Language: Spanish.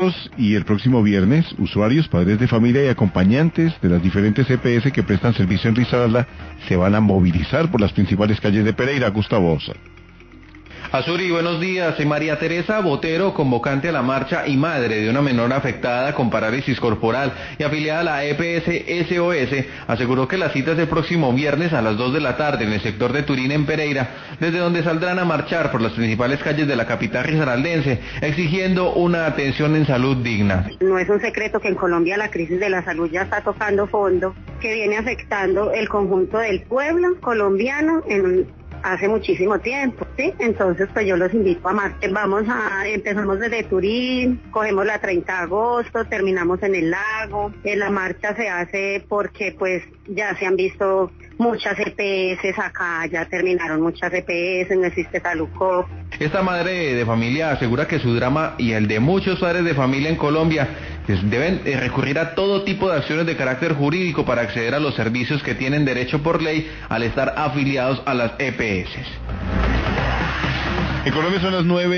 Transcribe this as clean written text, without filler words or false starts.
médicos y el próximo viernes, usuarios, padres de familia y acompañantes de las diferentes EPS que prestan servicio en Risaralda se van a movilizar por las principales calles de Pereira. Gustavo Osa. Azuri, buenos días. María Teresa Botero, convocante a la marcha y madre de una menor afectada con parálisis corporal y afiliada a la EPS SOS, aseguró que la cita es el próximo viernes a las 2 de la tarde en el sector de Turín, en Pereira, desde donde saldrán a marchar por las principales calles de la capital risaraldense, exigiendo una atención en salud digna. No es un secreto que en Colombia la crisis de la salud ya está tocando fondo, que viene afectando el conjunto del pueblo colombiano hace muchísimo tiempo, ¿sí? Entonces pues yo los invito a marchar. Empezamos desde Turín, cogemos la 30 de agosto, terminamos en el lago. La marcha se hace porque pues ya se han visto muchas EPS acá, ya terminaron muchas EPS, no existe Talucó. Esta madre de familia asegura que su drama y el de muchos padres de familia en Colombia deben recurrir a todo tipo de acciones de carácter jurídico para acceder a los servicios que tienen derecho por ley al estar afiliados a las EPS. En Colombia son las 9.